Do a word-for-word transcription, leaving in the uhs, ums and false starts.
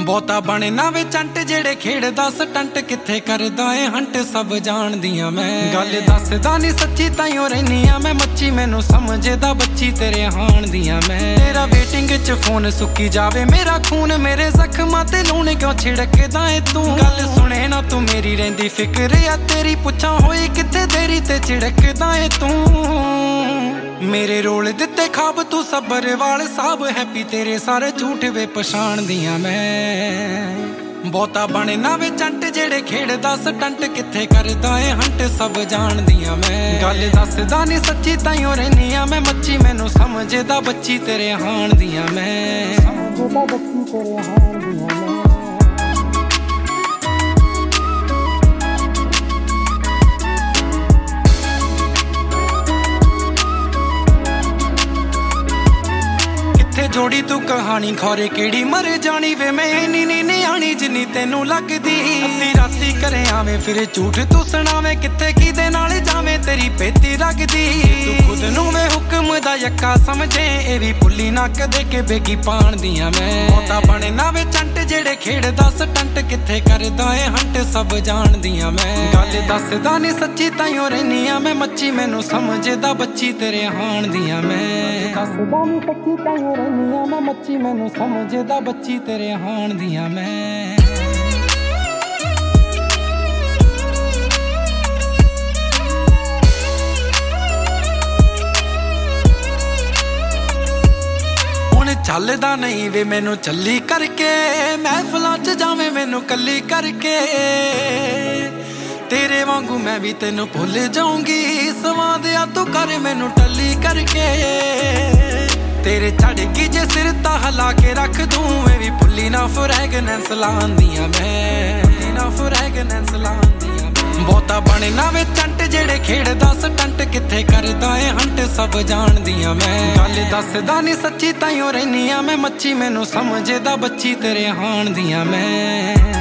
ਬਹੁਤਾ ਬਣੇ ਨਾ ਵੇ ਚੰਟ ਜਿਹੜੇ ਖੇਡਦਾ ਸਟੰਟ ਕਿੱਥੇ ਕਰਦਾ ਏ ਹੰਟ ਸਭ ਜਾਣਦੀਆਂ ਮੈਂ ਗੱਲ ਦੱਸਦਾ ਨਹੀਂ ਸੱਚੀ ਤਾਈਓ ਰਹਿਨੀ ਆ ਮੈਂ ਮੱਛੀ ਮੈਨੂੰ ਸਮਝਦਾ ਬੱਚੀ ਤੇਰੇ ਹਾਣ ਦੀਆਂ ਮੈਂ ਤੇਰਾ ਵੇਟਿੰਗ ਚ ਫੋਨ ਸੁੱਕੀ ਜਾਵੇ ਮੇਰਾ ਖੂਨ ਮੇਰੇ ਜ਼ਖਮਾਂ ਤੇ ਲੂਣ ਕਿਉਂ ਛਿੜਕਦਾ ਏ ਤੂੰ ਗੱਲ ਸੁਣੇ ਨਾ ਤੂੰ ਮੇਰੀ ਰਹਿੰਦੀ ਫਿਕਰ ਆ ਤੇਰੀ ਪੁੱਛਾਂ ਹੋਈ ਕਿੱਥੇ ਦੇਰੀ ਤੇ ਛਿੜਕਦਾ ਏ ਤੂੰ ਮੇਰੇ ਰੋਲ ਦਿੱਤੇ ਖਾਬ ਤੂੰ ਸਬਰ ਵਾਲ ਸਾਬ ਹੈਪੀ ਤੇਰੇ ਸਾਰੇ ਝੂਠ ਵੇ ਪਛਾਣਦੀਆਂ ਮੈਂ ਬਹੁਤਾ ਬਣੇ ਨਾ ਵੇ ਚੰਟ ਜਿਹੜੇ ਖੇਡਦਾ ਸਟੰਟ ਕਿੱਥੇ ਕਰਦਾ ਏ ਹੰਟ ਸਭ ਜਾਣਦੀਆਂ ਮੈਂ ਗੱਲ ਦੱਸਦਾ ਨਹੀਂ ਸੱਚੀ ਤਾਈਓ ਰਹਿਨੀ ਆ ਮੈਂ ਮੱਛੀ ਮੈਨੂੰ ਸਮਝਦਾ ਬੱਚੀ ਤੇਰੇ ਹਾਣ ਦੀਆਂ ਮੈਂ ਸਮਝਦਾ ਬੱਚੀ ਤੇਰੇ ਹਾਣ ਦੀਆਂ ਮੈਂ ਜੋੜੀ ਤੂੰ ਕਹਾਣੀ ਖੋਰੇ ਕਿਹੜੀ ਮਰ ਜਾਣੀ ਵੇ ਮੈਂ ਇੰਨੀ ਨੀ ਨਿਆਣੀ ਜਿੰਨੀ ਤੈਨੂੰ ਲੱਗਦੀ ਅੱਧੀ ਰਾਤੀ ਘਰੇ ਆਵੇਂ ਫਿਰ ਝੂਠ ਤੂੰ ਸੁਣਾਵੇਂ ਕਿੱਥੇ ਕਿਹਦੇ ਨਾਲ ਜਾਵੇਂ ਤੇਰੀ ਪੇਤੀ ਲੱਗਦੀ ਤੂੰ ਖੁਦ ਨੂੰ ਵੇ ਹੁਕਮ ਦਾ ਯੱਕਾ ਸਮਝੇ ਇਹ ਵੀ ਪੁੱਲੀ ਨਾ ਕਦੇ ਕੇ ਬੇਗੀ ਪਾਣਦੀਆਂ ਮੈਂ ਬਹੁਤਾ ਬਣੇ ਨਾ ਵੇ ਚੰਟ ਜਿਹੜੇ ਖੇਡਦਾ ਸਟੰਟ ਕਿੱਥੇ ਕਰਦਾ ਏ ਹੰਟ ਸਭ ਜਾਣਦੀਆਂ ਮੈਂ ਗੱਲ ਦੱਸਦਾ ਨਹੀਂ ਸੱਚੀ ਤਾਈਓ ਰਹਿਨੀ ਆ ਮੈਂ ਮੱਛੀ ਮੈਨੂੰ ਸਮਝਦਾ ਬੱਚੀ ਤੇਰੇ ਹਾਣ ਦੀਆਂ ਮੈਂ ਦੱਸਦਾ ਨਹੀਂ ਸੱਚੀ ਤਾਈਓ ਰਹਿਨੀ ਮੈਂ ਮੱਛੀ ਮੈਨੂੰ ਸਮਝਦਾ ਬੱਚੀ ਤੇਰੇ ਹਾਣ ਦੀਆਂ ਮੈਂ ਹੁਣ ਚੱਲਦਾ ਨਹੀਂ ਵੇ ਮੈਨੂੰ ਚੱਲੀ ਕਰਕੇ ਮਹਿਫਲਾਂ ਚ ਜਾਵੇਂ ਮੈਨੂੰ ਕੱਲੀ ਕਰਕੇ ਤੇਰੇ ਵਾਂਗੂ ਮੈਂ ਵੀ ਤੈਨੂੰ ਭੁੱਲ ਜਾਊਂਗੀ ਸਵਾਦਿਆ ਤੂੰ ਕਰ ਮੈਨੂੰ ਟੱਲੀ ਕਰਕੇ ਤੇਰੇ ਛੜ ਕੀ ਜੇ ਸਿਰ ਤਾਂ ਹਿਲਾ ਕੇ ਰੱਖ ਦੂੰ ਇਹ ਵੀ ਭੁੱਲੀ ਨਾ ਫਰੈਗਨੈਂਸ ਲਾਉਂਦੀਆਂ ਮੈਂ ਭੁੱਲੀ ਨਾ ਫਰੈਗਨੈਂਸ ਲਾਉਂਦੀਆਂ ਮੈਂ ਬਹੁਤਾ ਬਣੇ ਨਾ ਵੇ ਚੰਟ ਜਿਹੜੇ ਖੇਡਦਾ ਸਟੰਟ ਕਿੱਥੇ ਕਰਦਾ ਏ ਹੰਟ ਸਭ ਜਾਣਦੀਆਂ ਮੈਂ ਗੱਲ ਦੱਸਦਾ ਨਹੀਂ ਸੱਚੀ ਤਾਈਓ ਰਹਿਨੀ ਆ ਮੈਂ ਮੱਛੀ ਮੈਨੂੰ ਸਮਝਦਾ ਬੱਚੀ ਤੇਰੇ ਹਾਣ ਦੀਆਂ ਮੈਂ